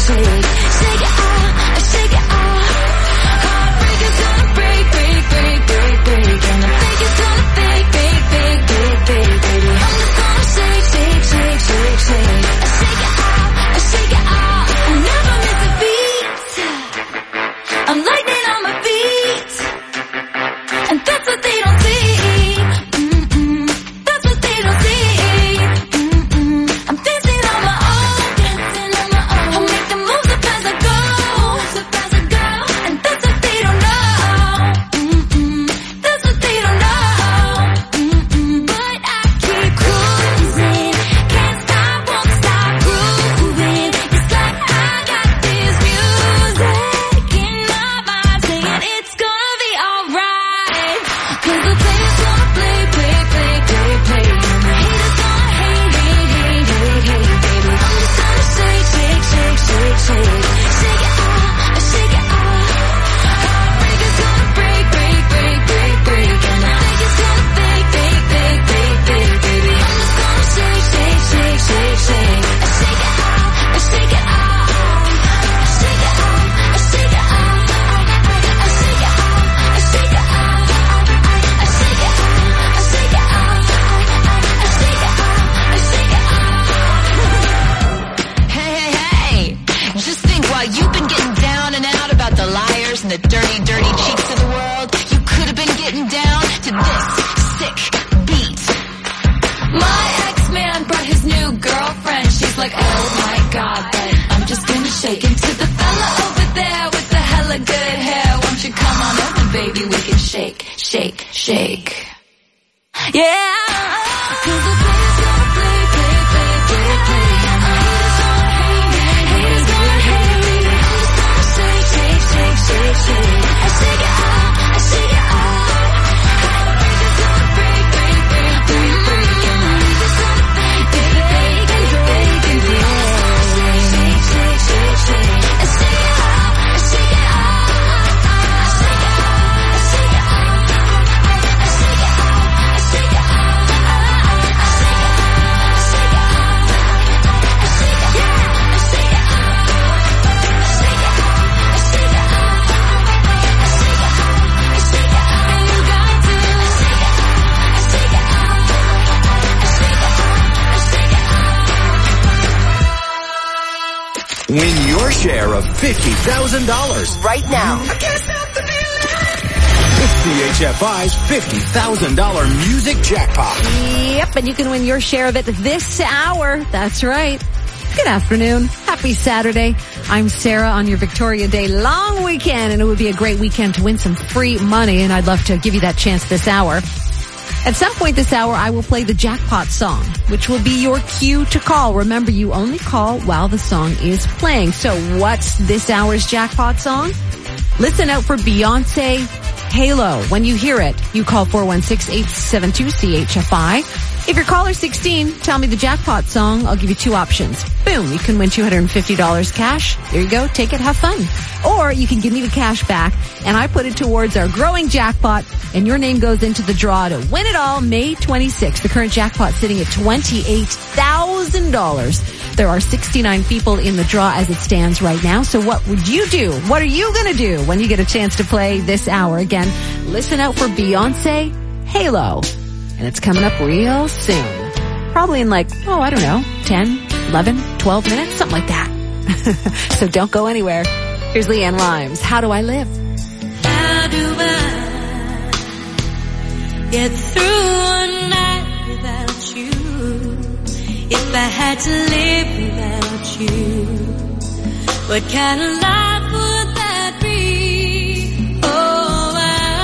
shake. Shake it out, shake it out. Heartbreak is gonna break, break, break, break, break. And I think it's gonna fake, fake, fake, fake, fake, baby. I'm just gonna shake, shake, shake, shake, shake. I shake it out, I shake it out. I never miss a beat. I'm lightning on my feet, and that's what they don't see. That's what they don't see. I'm dancing on my own, dancing on my own. I'll make the moves up as I go, and that's what they don't know. That's what they don't know. But I keep cruising, can't stop, won't stop grooving. It's like I got this music in my mind saying it's gonna be alright. 'Cause the player's gonna play, play, play, play, play. And the haters gonna hate, hate, hate, hate, hate, baby. I'm just gonna shake, shake, shake, shake, shake. Shake it out, shake it out. Heartbreak is gonna break, break, break, break, break. And I think it's gonna fake, fake, fake, fake, fake, baby. I'm just gonna shake, shake, shake, shake, shake. I shake it out, I shake it out. I shake it out, I shake it out. I shake it out, I shake it out. I shake it out, I shake it out. I shake it out, I shake it out. Hey, hey, hey. Just think, while you've been getting down and out about the liars and the dirty, dirty cheeks of the world, you could have been getting down to this sick beat. My ex-man brought his new girlfriend. She's like, oh my god, but I'm just gonna shake into the fella over there with the hella good hair. Won't you come on over, baby? We can shake, shake, shake. Yeah. 'Cause the player's gonna play, play, play, play, play. And the haters gonna hate, haters gonna hate me. I'm just gonna shake, shake, shake, shake, shake. I shake it out, I shake it out. Heartbreak is gonna break, break, break, break, break. And the haters gonna fake, fake, fake, fake, fake, fake. Shake, shake, shake, shake. I shake it out, I shake it out. I shake it out, I shake it out. I shake it out, I shake it out. I shake it out, I shake it out. I shake it out, I shake it out. I shake it out, I shake it out. I shake it out, I shake it out. And you got to. I shake it out, I shake it out. I shake it out, I shake it out. Win your share of $50,000 Right now. It's CHFI's $50,000 music jackpot. Yep, and you can win your share of it this hour. That's right. Good afternoon. Happy Saturday. I'm Sarah on your Victoria Day long weekend, and it would be a great weekend to win some free money, and I'd love to give you that chance this hour. At some point this hour, I will play the jackpot song, which will be your cue to call. Remember, you only call while the song is playing. So what's this hour's jackpot song? Listen out for Beyonce, Halo. When you hear it, you call 416-872-CHFI. If you're caller 16, tell me the jackpot song. I'll give you two options. Boom, you can win $250 cash. There you go. Take it, have fun. Or you can give me the cash back, and I put it towards our growing jackpot, and your name goes into the draw to win it all May 26th. The current jackpot sitting at $28,000. There are 69 people in the draw as it stands right now. So what would you do? What are you going to do when you get a chance to play this hour? Again, listen out for Beyonce, Halo. And it's coming up real soon. Probably in 10, 11, 12 minutes, something like that. So don't go anywhere. Here's Leanne Rimes. How do I live? How do I get through one night without you? If I had to live without you, what kind of life would that be? Oh,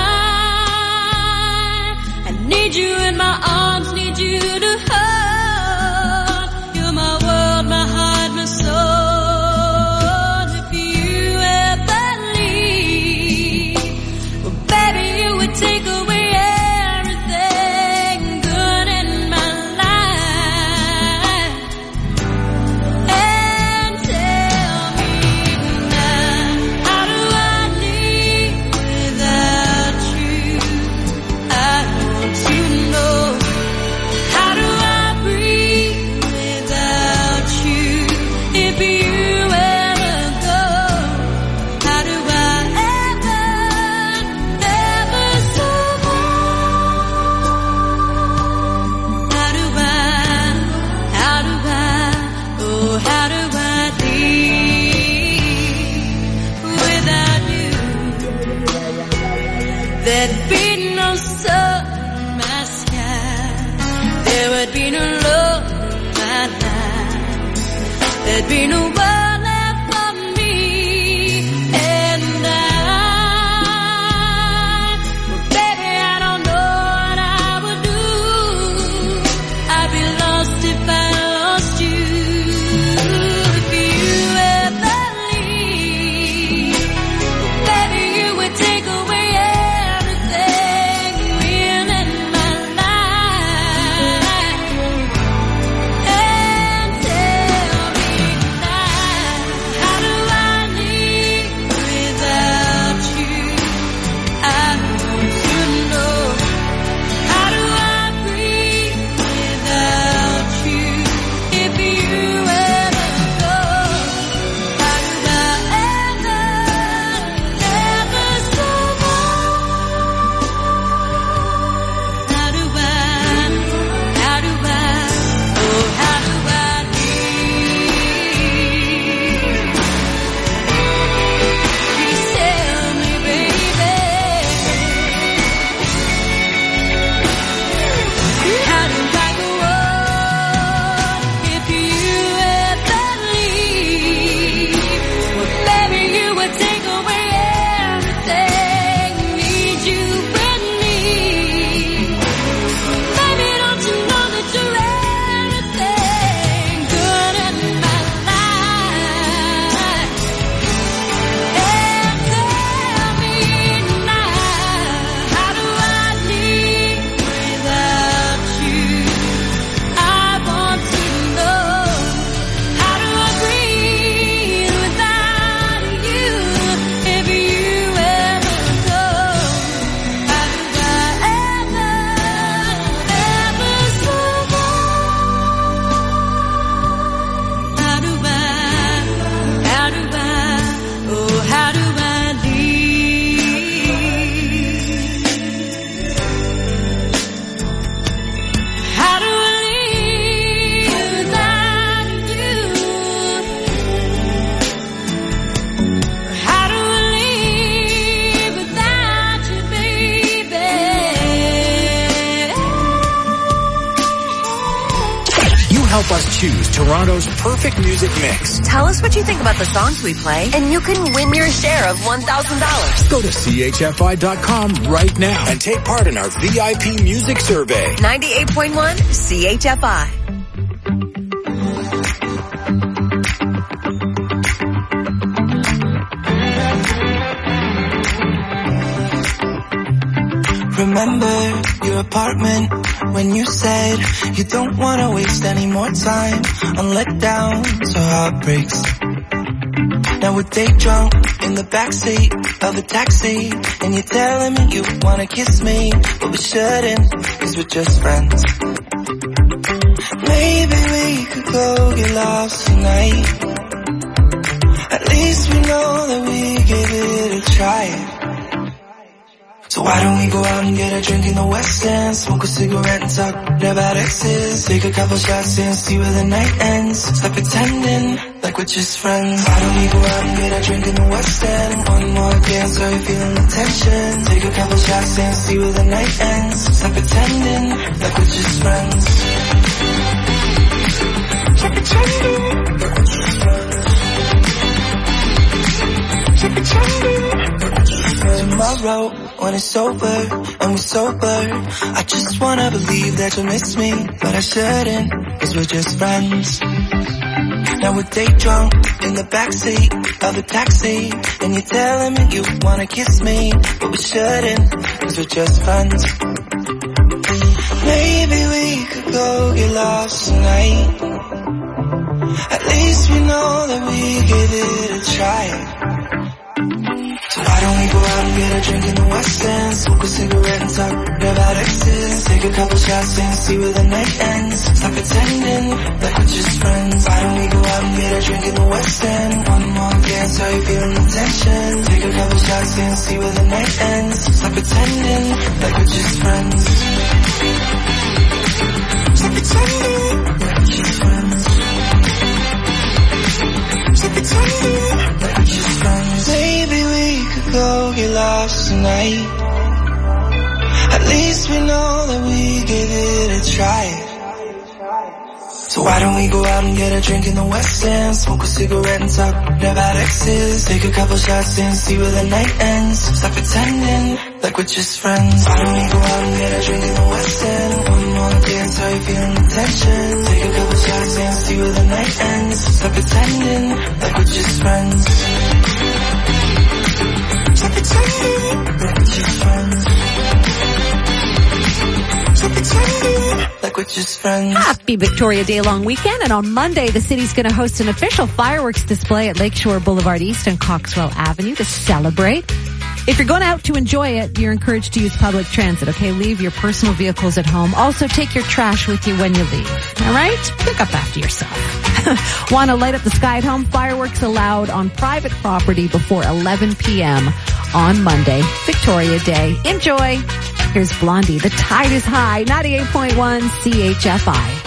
I need you in my arms, need you to hold. You're my world, my heart, my soul. If you ever leave, well, baby, you would take away everything good in my life. And tell me now, how do I live without you? I want to know, how do I there'd be no world left for me and I. Well, baby, I don't know what I would do. I'd be lost if I lost you. If you ever leave, baby, you would take away everything real in my life. And tell me now, how do I live without you? I want to know. How do I breathe without you? If you ever go, how do I ever survive? How do I, oh, how do I live? Please tell me, baby. How do I go on if you ever leave? Well, baby, you would take away everything. Need you with me. Baby, don't you know that you're everything good in my life? And tell me now, how do I live without you? I want to know. How do I breathe without you? If you ever go, how do I ever survive? How do I, oh, how do I live? How do I live without you? How do I live without you, baby? You help us choose Toronto's perfect music mix. Tell us what you think about the songs we play, and you can win your share of $1,000. Go to chfi.com right now and take part in our VIP music survey. 98.1 CHFI. Remember your apartment when you said you don't want to waste any more time on letdowns or heartbreaks. Now we're day drunk in the backseat of a taxi, and you're telling me you want to kiss me, but we shouldn't, cause we're just friends. Maybe we could go get lost tonight. At least we know that we give it a try. So why don't we go out and get a drink in the West End, smoke a cigarette and talk about exes, take a couple shots and see where the night ends, stop pretending like we're just friends. Why don't we go out and get a drink in the West End, one more dance, are you feeling the tension, take a couple shots and see where the night ends, stop pretending like we're just friends. Stop pretending like we're just friends. Stop pretending like we're just friends. Tomorrow when it's over and we're sober, I just wanna believe that you'll miss me, but I shouldn't, cause we're just friends. Now we're day drunk in the backseat of a taxi, and you're telling me you wanna kiss me, but we shouldn't, cause we're just friends. Maybe we could go get lost tonight. At least we know that we give it a try. So why don't we go out and get a drink in the West End, smoke a cigarette and talk about exes, take a couple shots and see where the night ends, stop pretending like we're just friends. Why don't we go out and get a drink in the West End, one more dance, are you feeling the tension, take a couple shots and see where the night ends, stop pretending like we're just friends. Stop pretending like we're just friends. Stop pretending like we're just friends. Maybe we could go get lost tonight. At least we know that we give it a try. So So why don't we go out and get a drink in the West End, smoke a cigarette and talk about exes, take a couple shots and see where the night ends. Stop pretending like we're just friends. Why don't we go out and get a drink in the West End, one more dance, how you feeling the tension, take a couple shots and see where the night ends. Stop pretending like we're just friends. Stop pretending like we're just friends. Stop pretending like we're just friends. Happy Victoria Day long weekend, and on Monday the city's going to host an official fireworks display at Lakeshore Boulevard East and Coxwell Avenue to celebrate. If you're going out to enjoy it, you're encouraged to use public transit, okay? Leave your personal vehicles at home. Also, take your trash with you when you leave. All right? Pick up after yourself. Want to light up the sky at home? Fireworks allowed on private property before 11 p.m. on Monday, Victoria Day. Enjoy. Here's Blondie. The tide is high. 98.1 CHFI.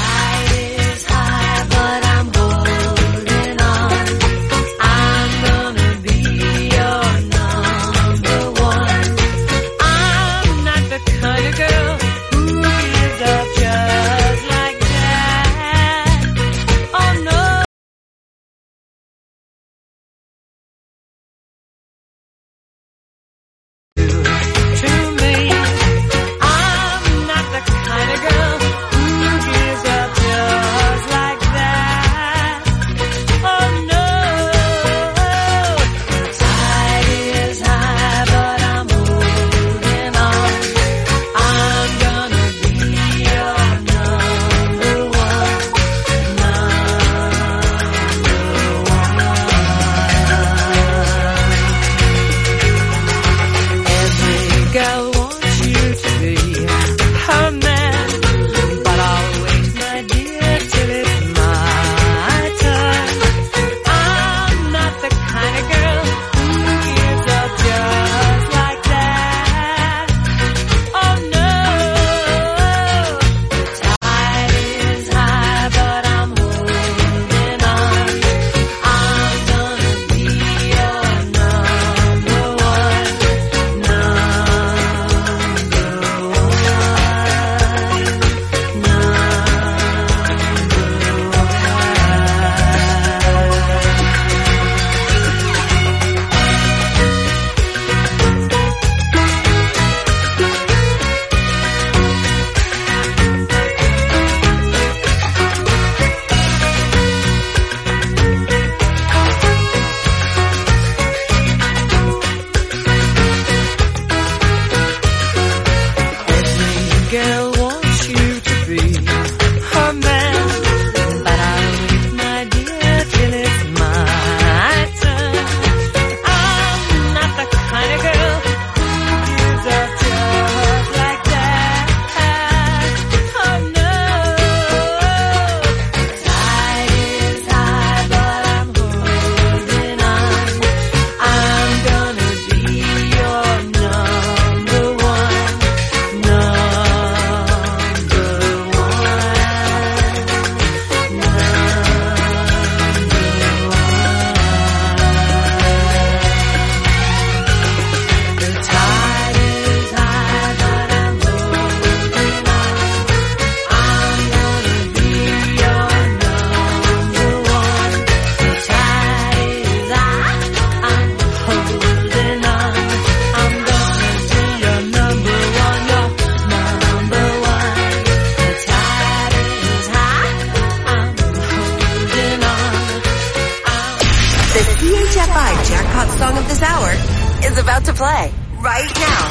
About to play right now.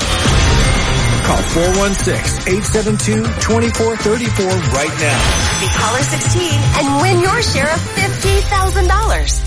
Call 416-872-2434 right now. Be caller 16 and win your share of $50,000.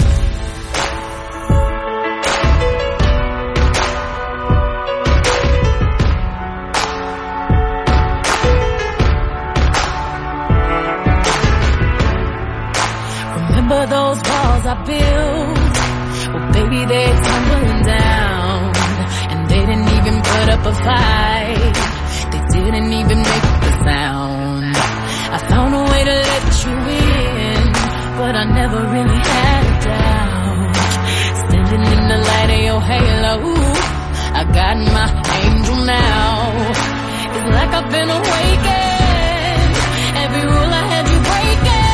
Remember those walls I built? Well, baby, they're tumbling down. And they didn't even put up a fight. They didn't even make a sound. I found a way to let you in, but I never really had a doubt. Standing in the light of your halo, I got my angel now. It's like I've been awakened. Every rule I had you breaking.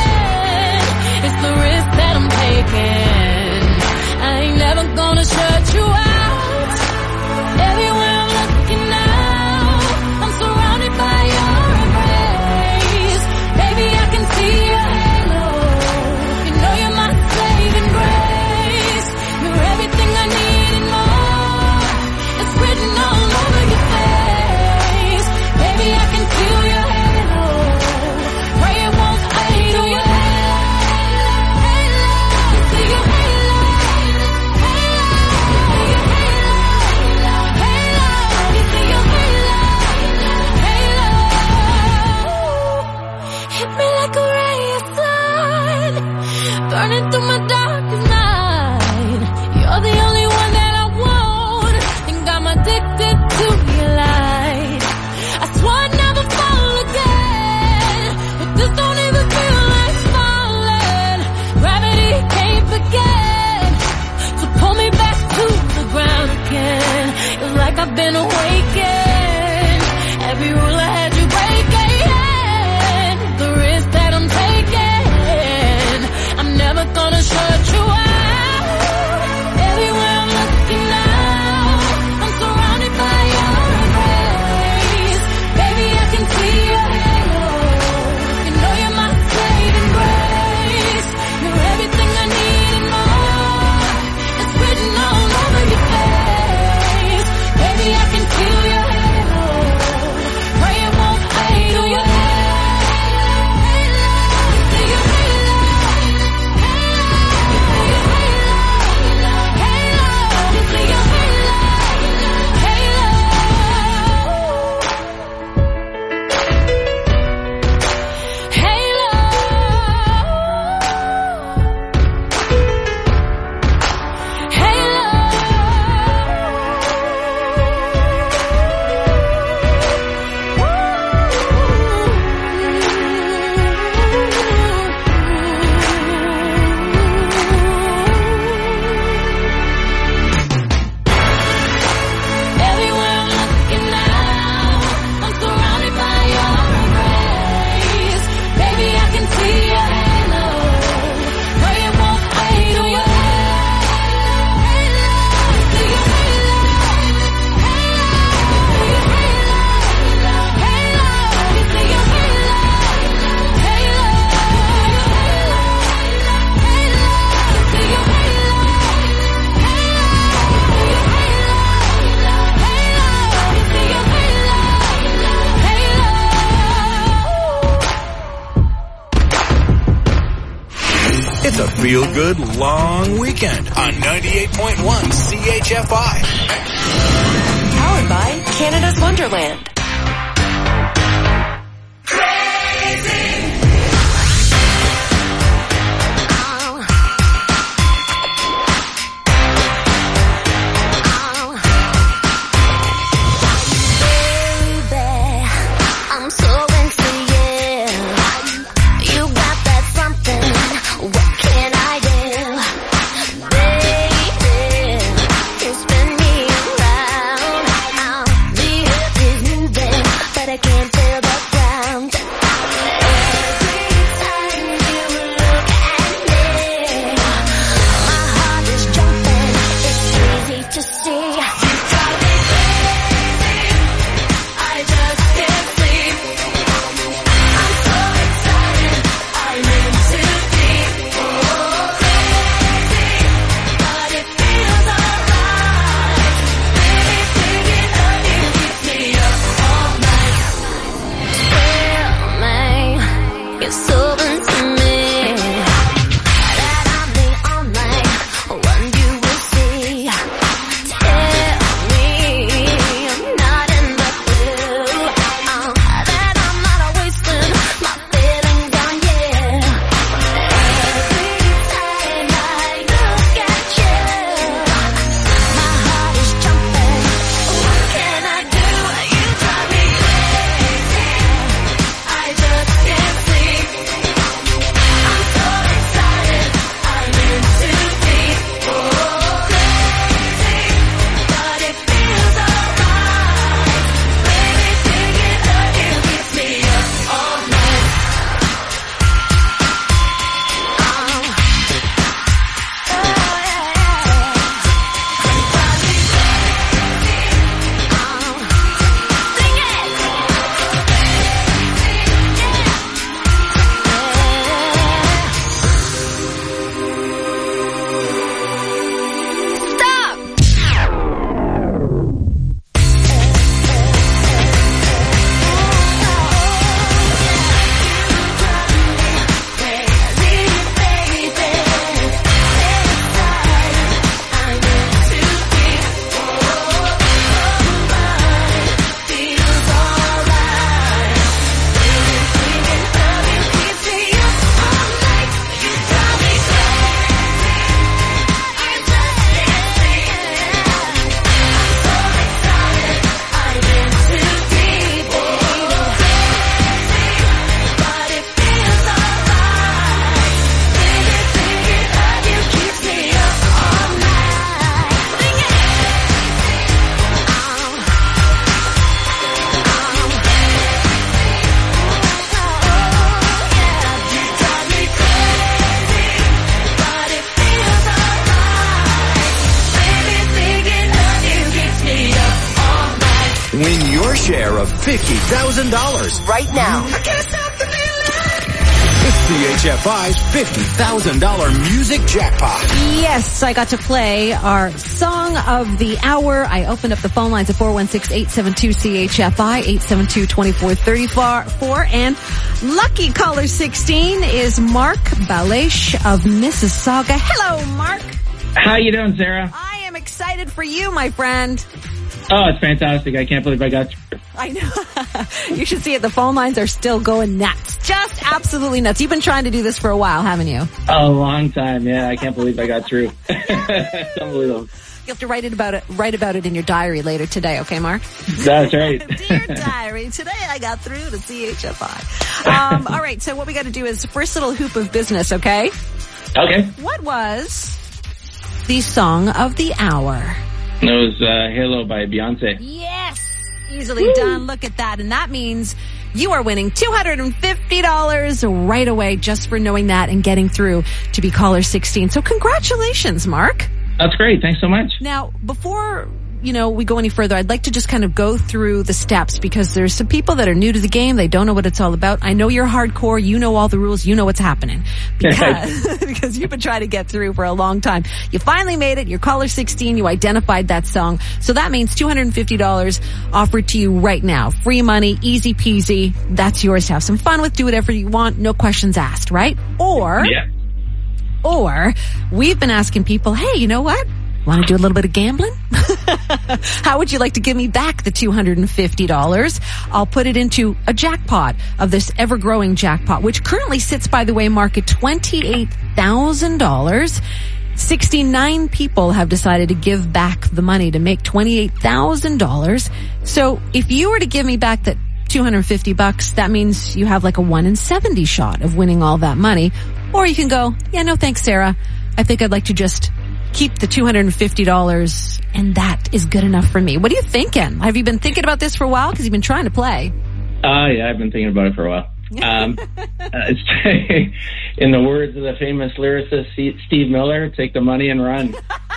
feel-good long weekend on 98.1 CHFI. Powered by Canada's Wonderland. Win your share of $50,000 Right now. It's CHFI's $50,000 music jackpot. Yes, I got to play our song of the hour. I opened up the phone lines at 416-872-CHFI, 872-2434, and lucky caller 16 is Mark Balesh of Mississauga. Hello, Mark. How you doing, Sarah? I am excited for you, my friend. Oh, it's fantastic. I can't believe I got through. I know. You should see it. The phone lines are still going nuts. Just absolutely nuts. You've been trying to do this for a while, haven't you? A long time, yeah. I can't believe I got through. It's unbelievable. You have to write about it in your diary later today, okay, Mark? That's right. Dear diary, today I got through to CHFI. All right, so what we got to do is first little hoop of business, okay? Okay. What was the song of the hour? It was Halo by Beyonce. Yes! Easily done. Look at that. And that means you are winning $250 right away just for knowing that and getting through to be caller 16. So congratulations, Mark. That's great. Thanks so much. Now, before we go any further, I'd like to just kind of go through the steps because there's some people that are new to the game. They don't know what it's all about. I know you're hardcore. You know all the rules. You know what's happening because you've been trying to get through for a long time. You finally made it. You're caller 16. You identified that song. So that means $250 offered to you right now. Free money, easy peasy. That's yours to have some fun with. Do whatever you want. No questions asked, right? Or Or we've been asking people, hey, you know what? Want to do a little bit of gambling? How would you like to give me back the $250? I'll put it into a jackpot of this ever-growing jackpot, which currently sits, by the way, Mark, at $28,000. 69 people have decided to give back the money to make $28,000. So if you were to give me back that $250, that means you have like a 1 in 70 shot of winning all that money. Or you can go, yeah, no thanks, Sarah. I think I'd like to just keep the $250 and that is good enough for me. What are you thinking? Have you been thinking about this for a while? Because you've been trying to play. Yeah, I've been thinking about it for a while. In the words of the famous lyricist Steve Miller, take the money and run.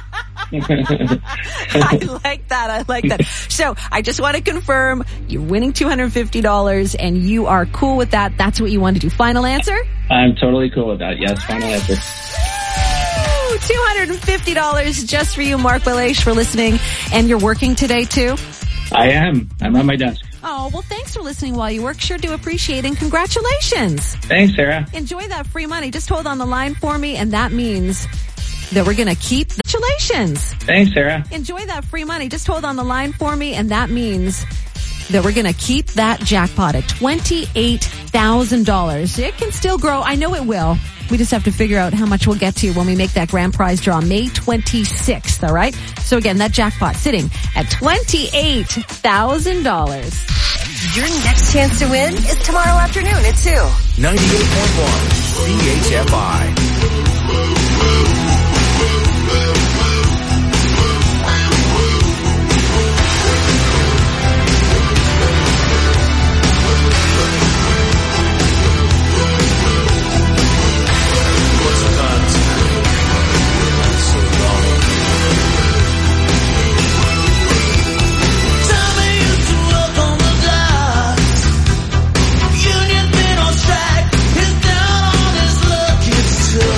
I like that. So I just want to confirm you're winning $250 and you are cool with that. That's what you want to do. Final answer? I'm totally cool with that. Yes, final answer. $250 just for you, Mark Belash, for listening. And you're working today too? I am. I'm on my desk. Oh, well, thanks for listening while you work. Sure do appreciate it. And congratulations. Thanks, Sarah. Enjoy that free money. Just hold on the line for me. And that means that we're going to keep. Congratulations. Thanks, Sarah. Enjoy that free money. Just hold on the line for me. And that means that we're going to keep that jackpot at $28,000. It can still grow. I know it will. We just have to figure out how much we'll get to when we make that grand prize draw May 26th, all right? So again, that jackpot sitting at $28,000. Your next chance to win is tomorrow afternoon at 2. 98.1 CHFI. Union been on strike, he's down on his luck, it's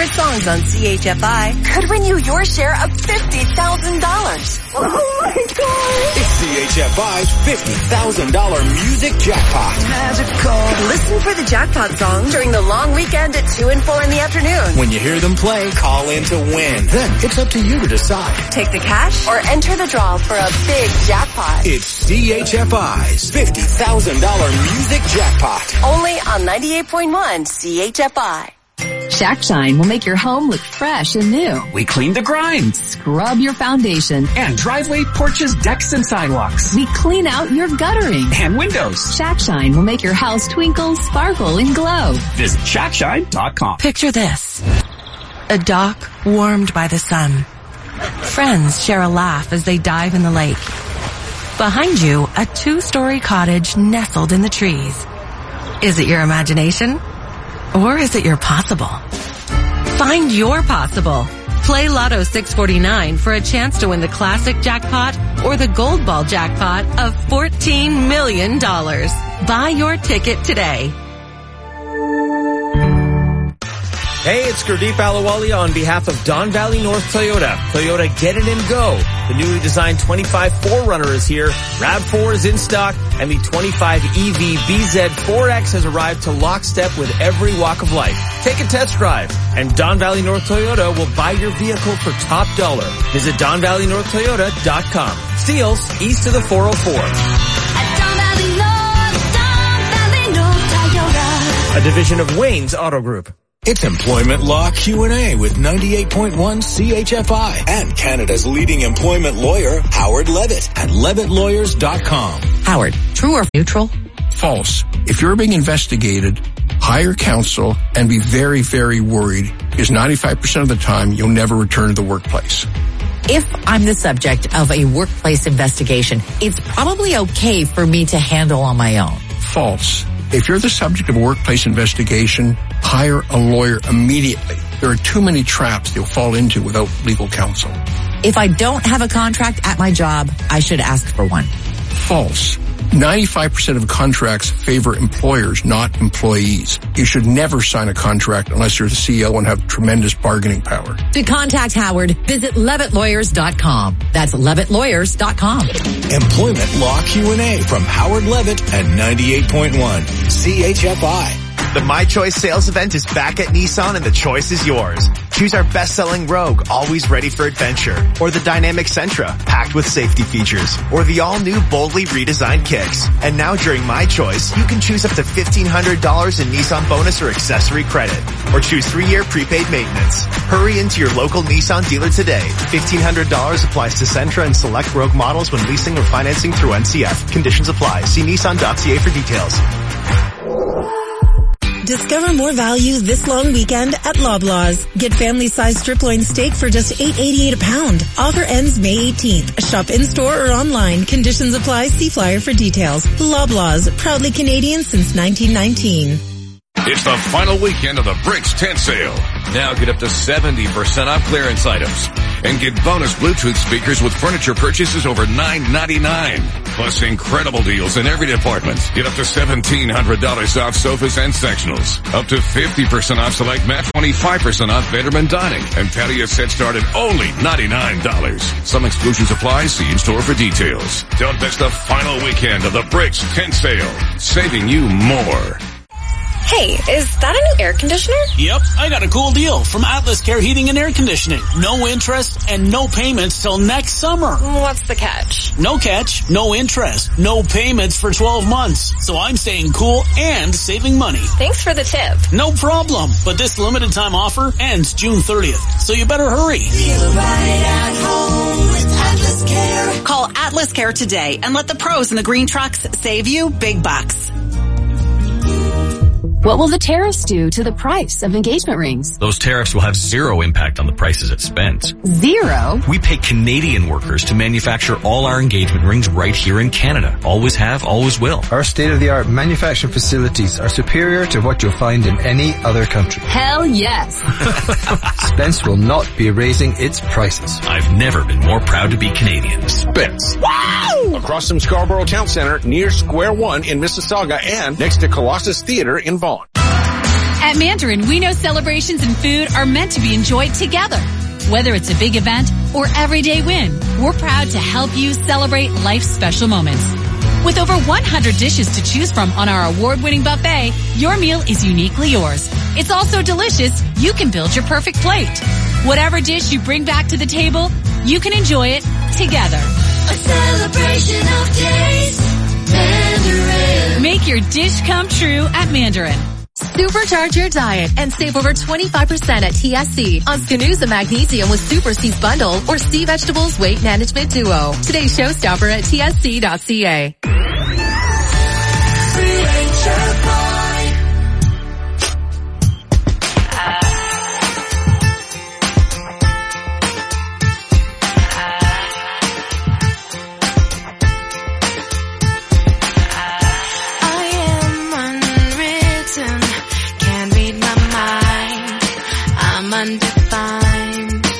favorite songs on CHFI could win you your share of $50,000. Oh my God! It's CHFI's $50,000 music jackpot. Magical. Listen for the jackpot song during the long weekend at 2 and 4 in the afternoon. When you hear them play, call in to win. Then it's up to you to decide. Take the cash or enter the draw for a big jackpot. It's CHFI's $50,000 music jackpot. Only on 98.1 CHFI. Shack Shine will make your home look fresh and new. We clean the grime, Scrub your foundation. and driveway, porches, decks, and sidewalks. We clean out your guttering. And windows. Shack Shine will make your house twinkle, sparkle, and glow. Visit shackshine.com. Picture this. A dock warmed by the sun. Friends share a laugh as they dive in the lake. Behind you, a 2-story cottage nestled in the trees. Is it your imagination? Or is it your possible? Find your possible. Play Lotto 649 for a chance to win the classic jackpot or the gold ball jackpot of $14 million. Buy your ticket today. Hey, it's Gurdeep Alawali on behalf of Don Valley North Toyota. Toyota Get It and Go. The newly designed 25 4Runner is here. RAV4 is in stock, and the 25 EV BZ4X has arrived to lockstep with every walk of life. Take a test drive, and Don Valley North Toyota will buy your vehicle for top dollar. Visit DonValleyNorthToyota.com. Steeles east of the 404. A division of Wayne's Auto Group. It's Employment Law Q&A with 98.1 CHFI and Canada's leading employment lawyer, Howard Levitt at LevittLawyers.com. Howard, true or neutral? False. If you're being investigated, hire counsel and be very, very worried, because 95% of the time you'll never return to the workplace. If I'm the subject of a workplace investigation, it's probably okay for me to handle on my own. False. If you're the subject of a workplace investigation, hire a lawyer immediately. There are too many traps you'll fall into without legal counsel. If I don't have a contract at my job, I should ask for one. False. 95% of contracts favor employers, not employees. You should never sign a contract unless you're the CEO and have tremendous bargaining power. To contact Howard, visit LevittLawyers.com. That's LevittLawyers.com. Employment Law Q&A from Howard Levitt at 98.1 CHFI. The My Choice sales event is back at Nissan and the choice is yours. Choose our best-selling Rogue, always ready for adventure, or the dynamic Sentra, packed with safety features, or the all-new boldly redesigned Kicks. And now during My Choice, you can choose up to $1,500 in Nissan bonus or accessory credit, or choose 3-year prepaid maintenance. Hurry into your local Nissan dealer today. $1,500 applies to Sentra and select Rogue models when leasing or financing through NCF. Conditions apply. See Nissan.ca for details. Discover more value this long weekend at Loblaws. Get family-sized strip loin steak for just $8.88 a pound. Offer ends May 18th. Shop in-store or online. Conditions apply. See flyer for details. Loblaws, proudly Canadian since 1919. It's the final weekend of the Bricks tent sale. Now get up to 70% off clearance items. And get bonus Bluetooth speakers with furniture purchases over $9.99. Plus incredible deals in every department. Get up to $1,700 off sofas and sectionals. Up to 50% off select mat, 25% off bedroom and dining. And patio sets start at only $99. Some exclusions apply. See in-store for details. Don't miss the final weekend of the Bricks tent sale. Saving you more. Hey, is that a new air conditioner? Yep, I got a cool deal from Atlas Care Heating and Air Conditioning. No interest and no payments till next summer. What's the catch? No catch, no interest, no payments for 12 months. So I'm staying cool and saving money. Thanks for the tip. No problem. But this limited time offer ends June 30th. So you better hurry. Feel right at home with Atlas Care. Call Atlas Care today and let the pros in the green trucks save you big bucks. What will the tariffs do to the price of engagement rings? Those tariffs will have zero impact on the prices at Spence. Zero? We pay Canadian workers to manufacture all our engagement rings right here in Canada. Always have, always will. Our state-of-the-art manufacturing facilities are superior to what you'll find in any other country. Hell yes. Spence will not be raising its prices. I've never been more proud to be Canadian. Spence. Wow! Across from Scarborough Town Center, near Square One in Mississauga, and next to Colossus Theatre in Vaughan. At Mandarin, we know celebrations and food are meant to be enjoyed together. Whether it's a big event or everyday win, we're proud to help you celebrate life's special moments. With over 100 dishes to choose from on our award-winning buffet, your meal is uniquely yours. It's also delicious. You can build your perfect plate. Whatever dish you bring back to the table, you can enjoy it together. A celebration of taste. Mandarin. Make your dish come true at Mandarin. Supercharge your diet and save over 25% at TSC on Skanusa Magnesium with Super Seeds Bundle or Sea Vegetables Weight Management Duo. Today's showstopper at tsc.ca. Undefined.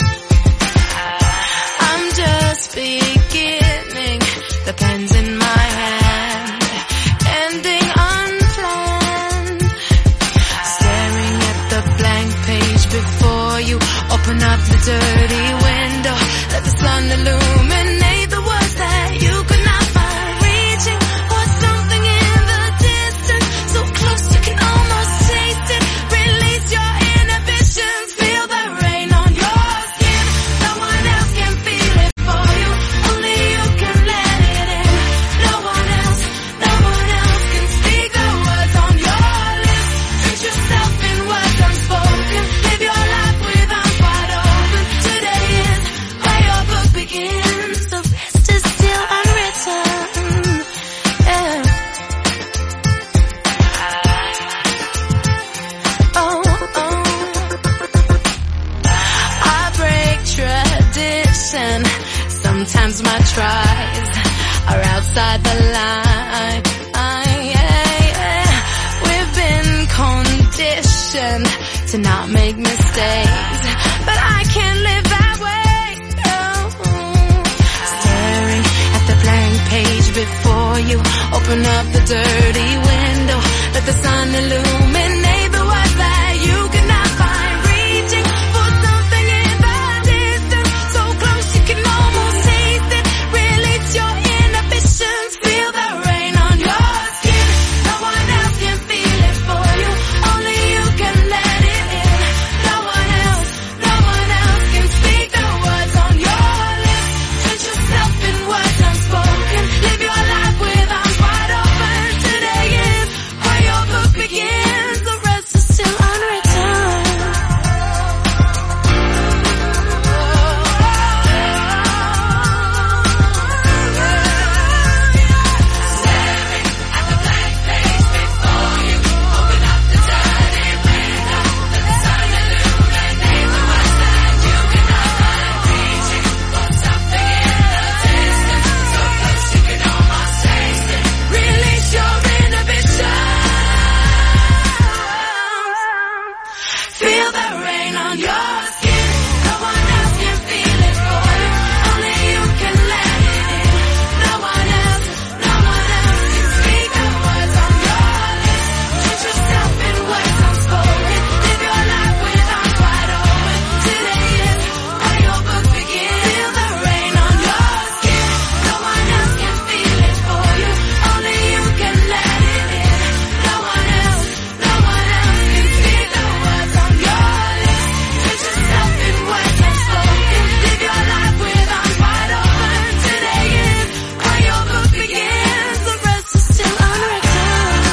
I'm just beginning. The pen's in my hand, ending unplanned. Staring at the blank page before you. Open up the dirty window. Let the sun illuminate the words that you could not find. Reaching for something in the distance, so close you can almost taste it. Release your inhibitions. Feel the rain on your skin. No one else can feel it for you. Only you can let it in. No one else can speak the words on your lips. Treat yourself in words unspoken. Live your life with arms wide open. Today is where your book begins. The rest is still unwritten. Yeah. I break tradition. Sometimes my tries are outside the line. We've been conditioned to not make mistakes, but I can't live that way. Staring at the blank page before you. Open up the dirty window. Let the sun illuminate the words that you could not find. Reaching for something in the distance, so close you can almost taste it. Release your inhibitions. Feel the rain on your skin. No one else can feel it for you. Only you can let it in. No one else can speak the words on your lips. Treat yourself in words unspoken. Live your life with arms wide open. Today is where your book begins. The rest is still unwritten. Staring at the blank page before you. Open up the dirty window. Let the sun illuminate the words that you cannot find. Reaching for something in the distance, so close you can almost taste it. Release your inhibitions. Feel the rain on your skin. No one else can feel it for you. Only you can let it in. No one else can speak the words on your lips. Treat yourself in words unspoken. Live your life with arms wide open. Today is where your book begins. Feel the rain on your skin. No one else can feel it for you. Only you can let it in. No one else can speak the words on your lips. Treat yourself in words unspoken. Live your life with arms wide open. Today is where your book begins. The rest is still unwritten.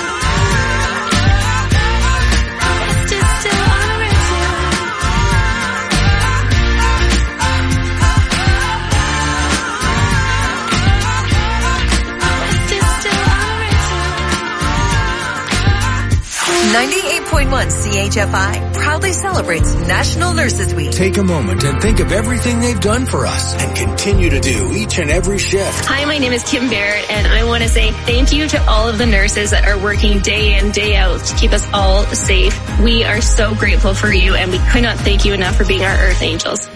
The rest is still unwritten. The rest is still unwritten. 98.1 CHFI proudly celebrates National Nurses Week. Take a moment and think of everything they've done for us and continue to do each and every shift. Hi, my name is Kim Barrett, and I want to say thank you to all of the nurses that are working day in, day out to keep us all safe. We are so grateful for you, and we could not thank you enough for being our Earth Angels.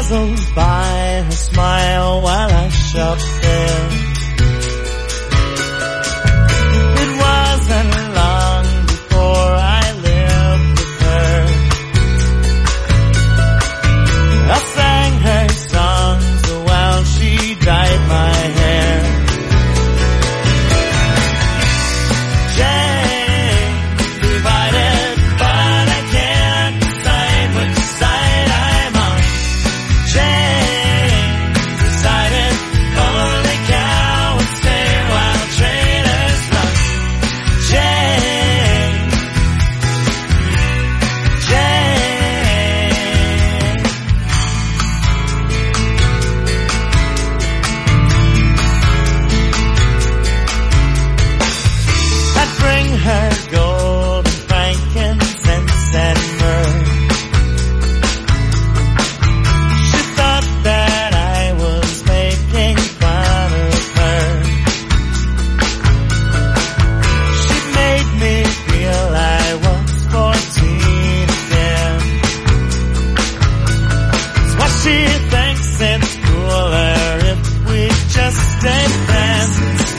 dazzled by her smile while I shopped there. It wasn't long before I lived with her. I sang her songs while she dyed my hair. Jane, divided, but I can't decide which side I'm on. Jane, decided only cowards stay while traitors run. Jane, Jane. I'd bring her gold and frankincense and myrrh. She thought that I was making fun of her. She made me feel I was 14 again. It's why she thinks it's cooler if we just stay friends.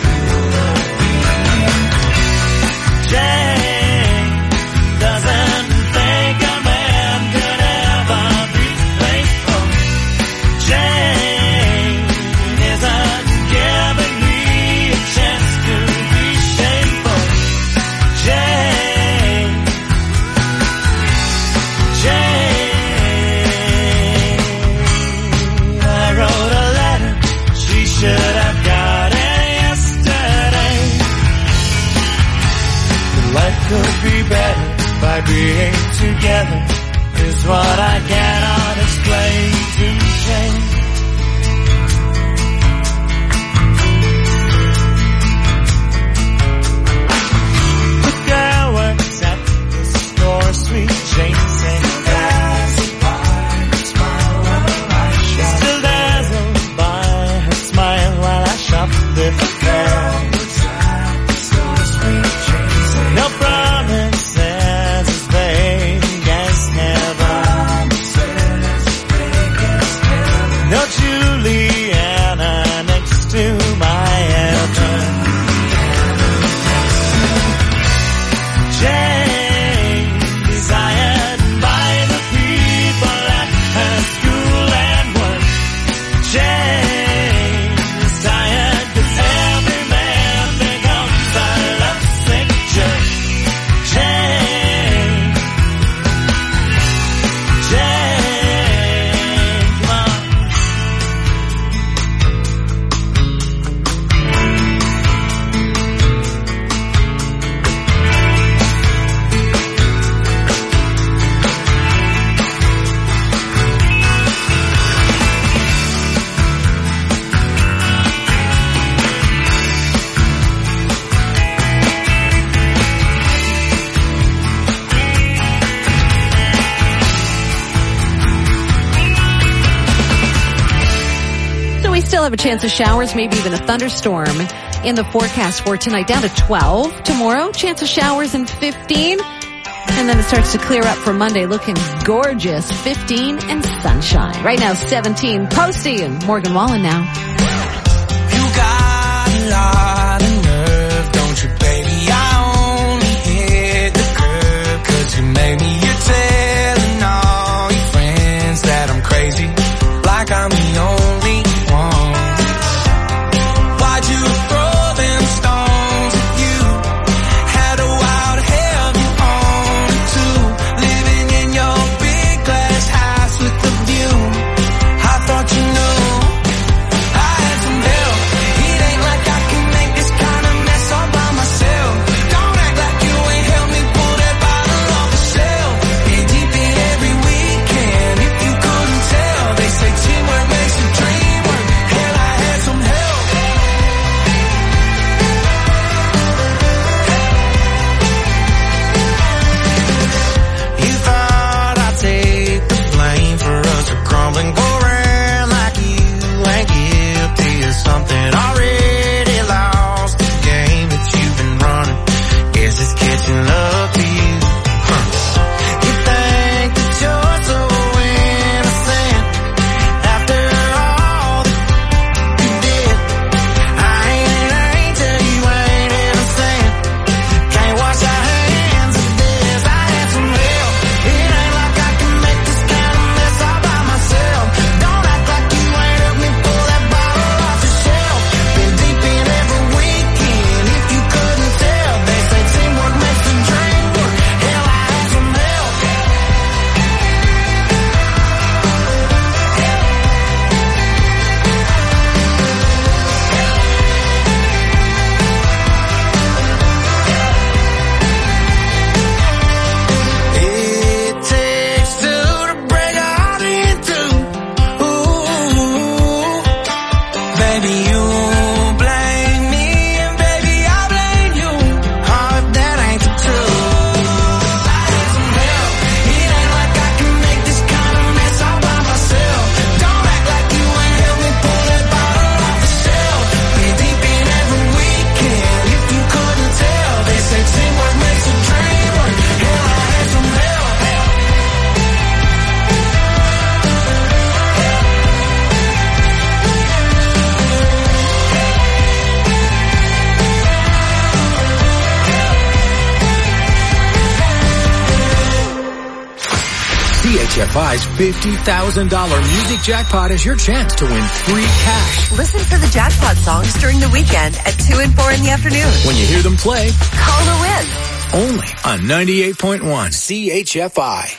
Jane doesn't think a man could ever be faithful. Jane isn't giving me a chance to be shameful. Jane, Jane. I wrote a letter, she should have got it yesterday. Life could be better by being together is what I cannot explain to Jane. The girl works at the store, sweet Jane saying, still dazzled by her smile while I shop with the girl. No promises as vague as heaven. No Juliana next to my heaven. Jane, desired by the people at her school and work. Jane, desired 'cause every man becomes a lovesick jerk. Jane, Jane, come on. So we still have a chance of showers, maybe even a thunderstorm in the forecast for tonight, down to 12. Tomorrow, chance of showers in 15. And then it starts to clear up for Monday, looking gorgeous, 15 and sunshine. Right now, 17. Posty and Morgan Wallen now. You got a lot of nerve, don't you, baby? I only hit the curb 'cause you made me. You're telling all your friends that I'm crazy, like I'm the only one. Why'd you throw them stones at you? Had a wild have you on too, living in your big glass house with the view. I thought you knew I had some CHFI's $50,000 music jackpot is your chance to win free cash. Listen for the jackpot songs during the weekend at 2 and 4 in the afternoon. When you hear them play, call to win. Only on 98.1 CHFI.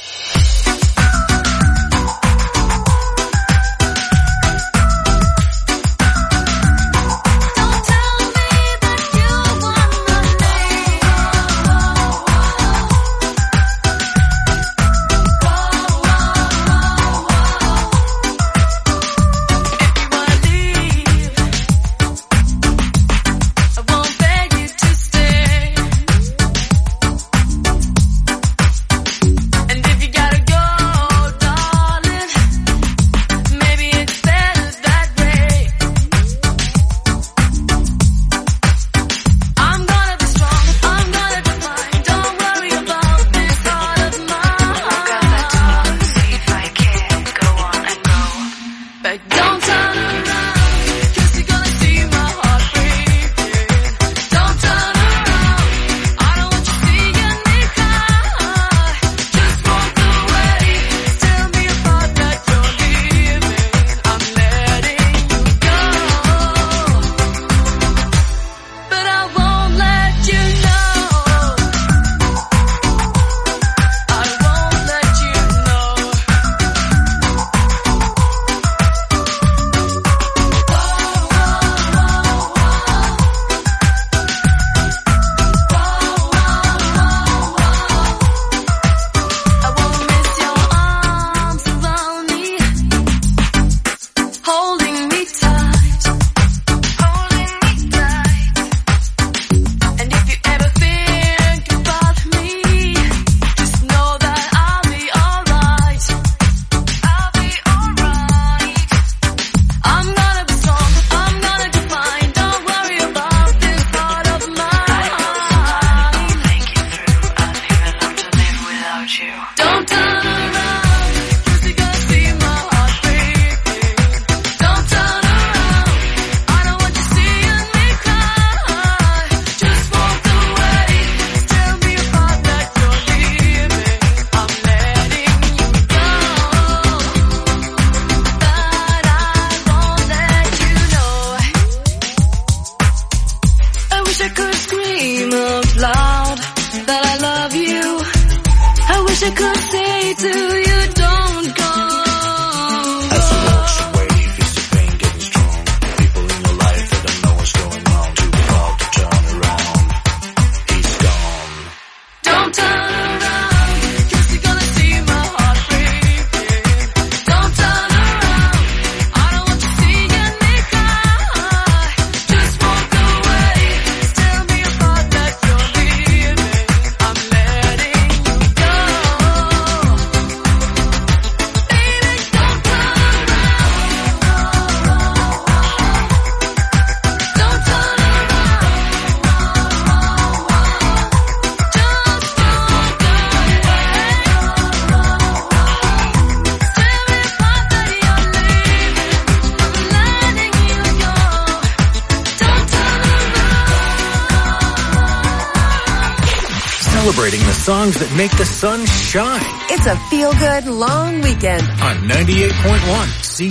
Celebrating the songs that make the sun shine. It's a feel-good long weekend on 98.1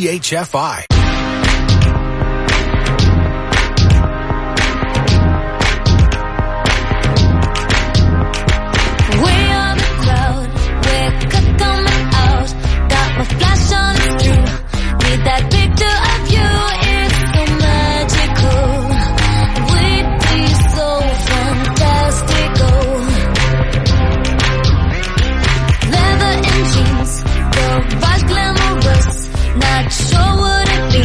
CHFI. Not sure what it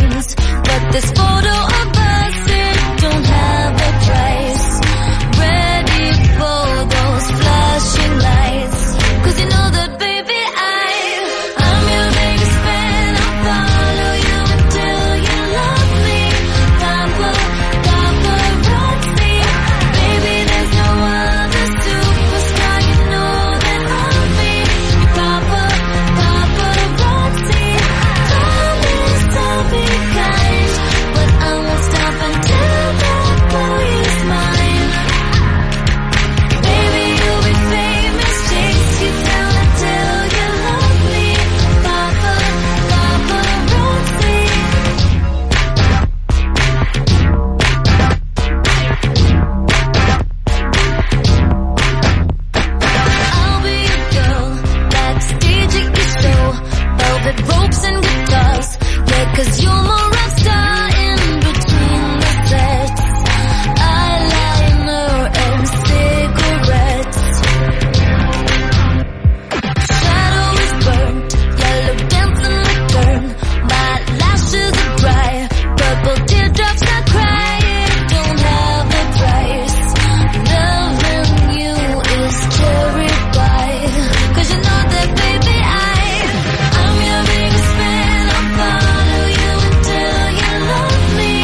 'Cause you're my rock star in between the sets. Eyeliner and cigarettes. Shadow is burnt, yellow dancing like burn. My lashes are dry, purple teardrops I cry. It don't have a price. Loving you is cherry pie. 'Cause you know that, baby, I'm your biggest fan. I'll follow you until you love me.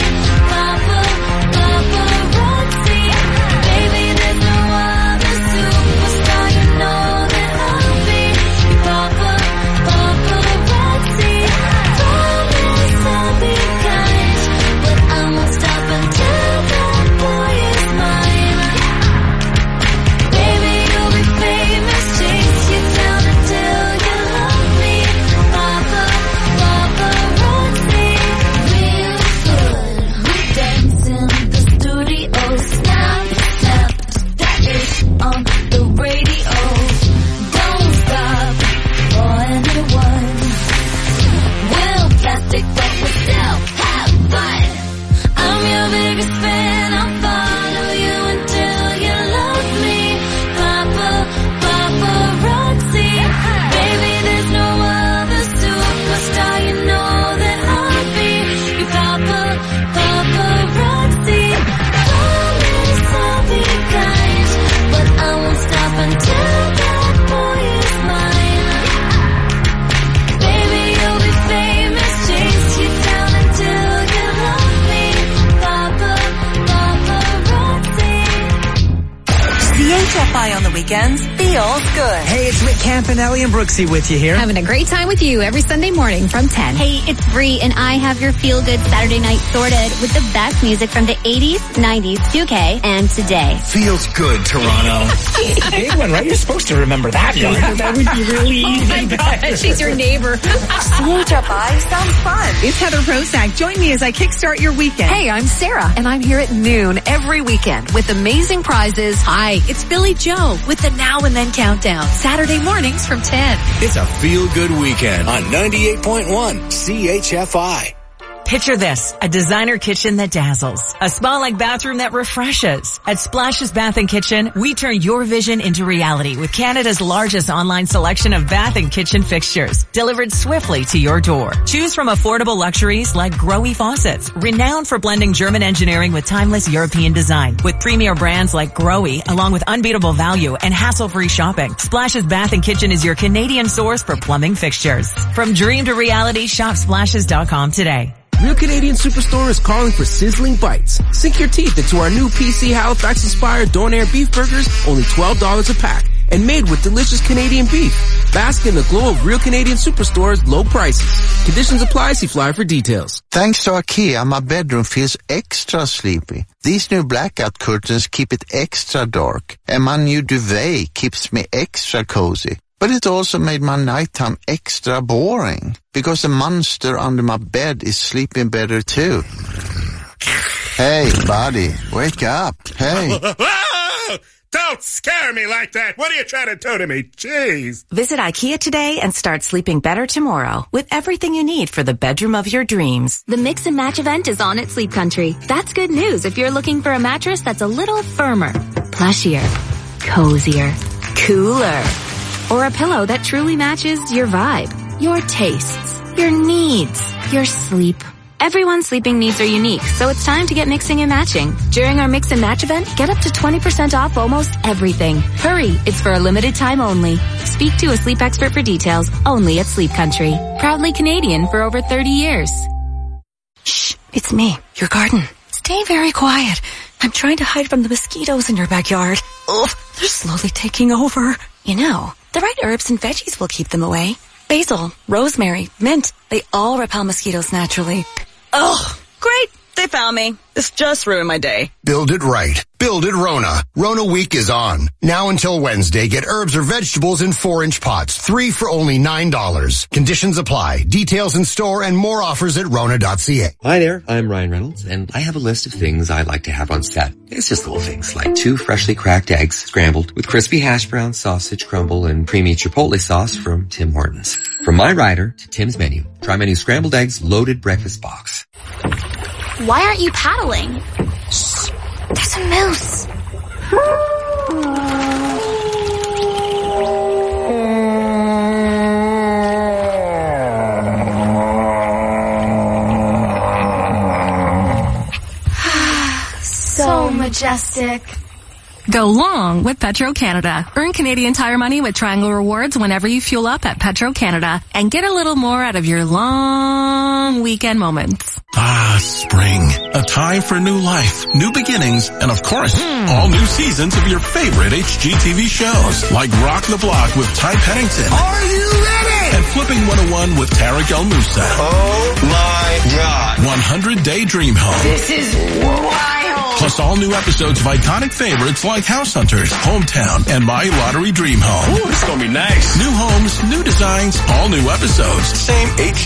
Paparazzi. Baby, there's no other superstar. You know that I'll be your paparazzi. Promise I'll be kind, but I won't stop until that boy is mine. Baby, you'll be famous, chase you down until you love me. Paparazzi, real good. We dance in the studio, snap, snap, that is on the radio. Don't stop for anyone. We're plastic, but we still have fun. I'm your biggest fan. I'll follow you until you love me. Paparazzi. Baby, there's no other superstar. You know that I'll be your paparazzi. Promise I'll be kind, but I won't stop until that boy is mine. Baby, you'll be famous, chase you down until you love me. Paparazzi. CHFI on the weekends feels good. Hey, it's Rick Campanelli and Brooksy with you here. Having a great time with you every Sunday morning from 10. Hey, it's Bree, and I have your feel-good Saturday night sorted with the best music from the 80s, 90s, 2K, and today. Feels good, Toronto. It's a big one, right? You're supposed to remember that one. That would be really easy. Oh my God, she's your neighbor. CHFI sounds fun. It's Heather Prosack. Join me as I kickstart your weekend. Hey, I'm Sarah, and I'm here at noon every weekend with amazing prizes. Hi, it's Billy Joe with the Now and Then Countdown. Saturday mornings from 10. It's a feel-good weekend on 98.1 CHFI. Picture this, a designer kitchen that dazzles, a spa-like bathroom that refreshes. At Splashes Bath and Kitchen, we turn your vision into reality with Canada's largest online selection of bath and kitchen fixtures, delivered swiftly to your door. Choose from affordable luxuries like Grohe faucets, renowned for blending German engineering with timeless European design. With premier brands like Grohe, along with unbeatable value and hassle-free shopping, Splashes Bath and Kitchen is your Canadian source for plumbing fixtures. From dream to reality, shop splashes.com today. Real Canadian Superstore is calling for sizzling bites. Sink your teeth into our new PC Halifax-inspired Donair beef burgers, only $12 a pack, and made with delicious Canadian beef. Bask in the glow of Real Canadian Superstore's low prices. Conditions apply. See flyer for details. Thanks to IKEA, my bedroom feels extra sleepy. These new blackout curtains keep it extra dark, and my new duvet keeps me extra cozy. But it also made my nighttime extra boring, because the monster under my bed is sleeping better too. Hey, buddy, wake up. Hey. Don't scare me like that. What are you trying to do to me? Jeez. Visit IKEA today and start sleeping better tomorrow with everything you need for the bedroom of your dreams. The Mix and Match event is on at Sleep Country. That's good news if you're looking for a mattress that's a little firmer, plushier, cozier, cooler, or a pillow that truly matches your vibe, your tastes, your needs, your sleep. Everyone's sleeping needs are unique, so it's time to get mixing and matching. During our Mix and Match event, get up to 20% off almost everything. Hurry, it's for a limited time only. Speak to a sleep expert for details, only at Sleep Country. Proudly Canadian for over 30 years. Shh, it's me, your garden. Stay very quiet. I'm trying to hide from the mosquitoes in your backyard. Ugh, they're slowly taking over. You know, the right herbs and veggies will keep them away. Basil, rosemary, mint, they all repel mosquitoes naturally. Ugh, great. They found me. This just ruined my day. Build it right. Build it Rona. Rona Week is on. Now until Wednesday, get herbs or vegetables in 4-inch pots. 3 for only $9. Conditions apply. Details in store and more offers at Rona.ca. Hi there, I'm Ryan Reynolds, and I have a list of things I like to have on set. It's just little things like 2 freshly cracked eggs scrambled with crispy hash brown, sausage crumble, and creamy chipotle sauce from Tim Hortons. From my rider to Tim's menu, try my new scrambled eggs loaded breakfast box. Why aren't you paddling? Shh, there's a moose. So majestic. Go long with Petro-Canada. Earn Canadian Tire money with Triangle Rewards whenever you fuel up at Petro-Canada and get a little more out of your long weekend moments. Ah, spring. A time for new life, new beginnings, and of course, all new seasons of your favorite HGTV shows like Rock the Block with Ty Pennington. Are you ready? And Flipping 101 with Tarek El Moussa. Oh my God. 100 Day Dream Home. This is wild. Plus all new episodes of iconic favorites like House Hunters, Hometown, and My Lottery Dream Home. Ooh, this is gonna be nice. New homes, new designs, all new episodes. Same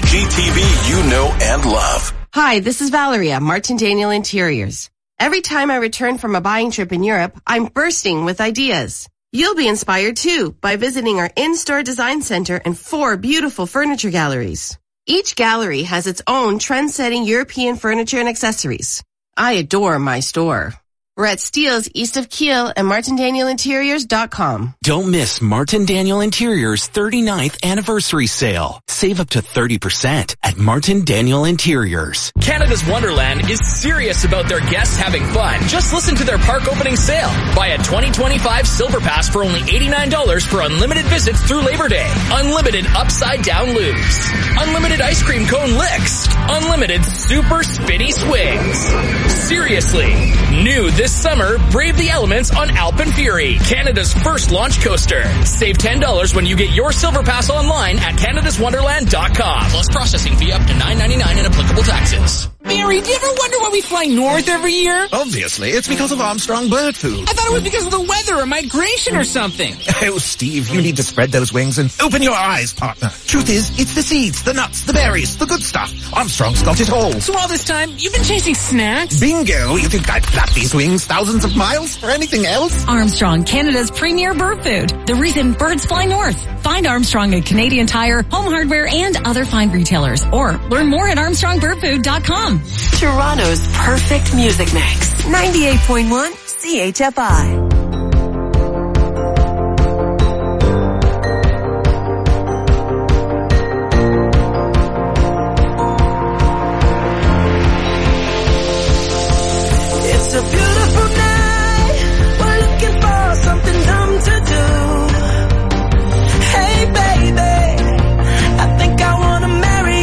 HGTV you know and love. Hi, this is Valeria, Martin Daniel Interiors. Every time I return from a buying trip in Europe, I'm bursting with ideas. You'll be inspired too by visiting our in-store design center and 4 beautiful furniture galleries. Each gallery has its own trend-setting European furniture and accessories. I adore my store. We're at Steeles east of Kiel and martindanielinteriors.com. Don't miss Martin Daniel Interiors 39th anniversary sale. Save up to 30% at Martin Daniel Interiors. Canada's Wonderland is serious about their guests having fun. Just listen to their park opening sale. Buy a 2025 Silver Pass for only $89 for unlimited visits through Labor Day. Unlimited upside down loops. Unlimited ice cream cone licks. Unlimited super spinny swings. Seriously, new this summer, brave the elements on Alpen Fury, Canada's first launch coaster. Save $10 when you get your Silver Pass online at canadaswonderland.com. Plus processing fee up to $9.99 and applicable taxes. Mary, do you ever wonder why we fly north every year? Obviously, it's because of Armstrong Bird Food. I thought it was because of the weather or migration or something. Oh, Steve, you need to spread those wings and open your eyes, partner. Truth is, it's the seeds, the nuts, the berries, the good stuff. Armstrong's got it all. So all this time, you've been chasing snacks? Bingo! You think I'd flap these wings thousands of miles for anything else? Armstrong, Canada's premier bird food. The reason birds fly north. Find Armstrong at Canadian Tire, Home Hardware, and other fine retailers. Or learn more at ArmstrongBirdFood.com. Toronto's perfect music mix. 98.1 CHFI. It's a beautiful night. We're looking for something dumb to do. Hey baby, I think I wanna marry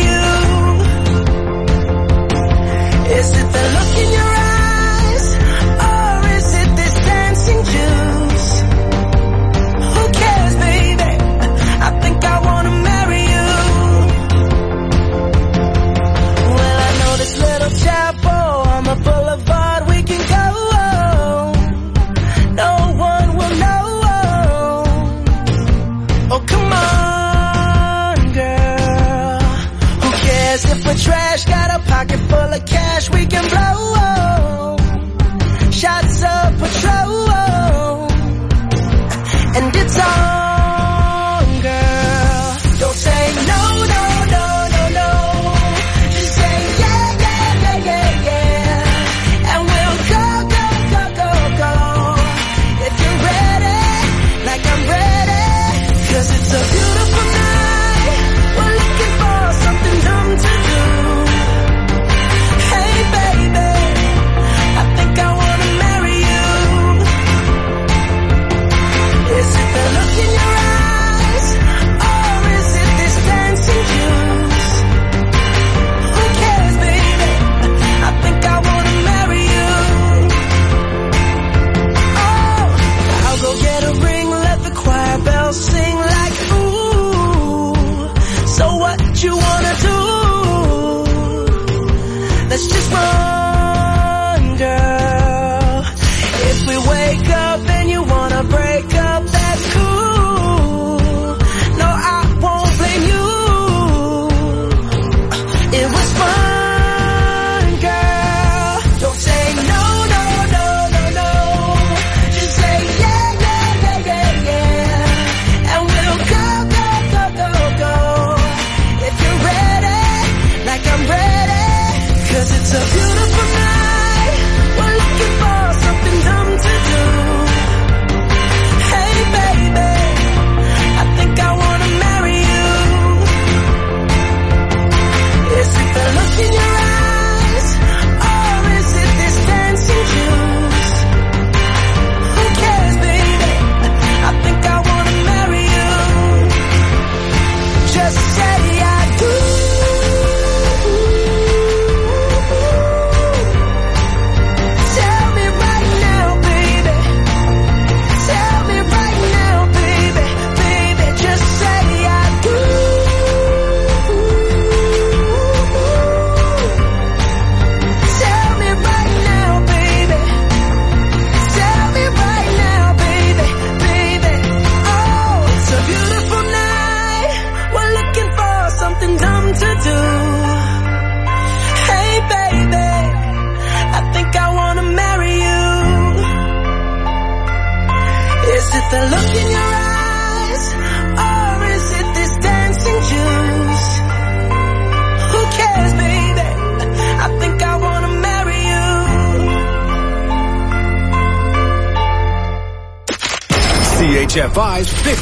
you. Is it the look in your eyes, or is it this dancing juice? Who cares, baby? I think I wanna marry you. Well, I know this little chapel on the boulevard we can go. No one will know. Oh, come on, girl. Who cares if we're trash? Got a pocket full of cash we can blow. Shots of Patrol. And it's on, girl. Don't say no, no, no, no, no. Just say yeah, yeah, yeah, yeah, yeah. And we'll go, go, go, go, go. If you're ready, like I'm ready. 'Cause it's a beautiful night. We're looking for something dumb to do. Hey baby, I think I wanna marry you. Is it the look in your eyes, or is it this dancing juice? Who cares, baby? I think I wanna marry you. Oh, I'll go get a ring, let the choir bells sing like ooh. So what you wanna do? Let's just run. CHFI's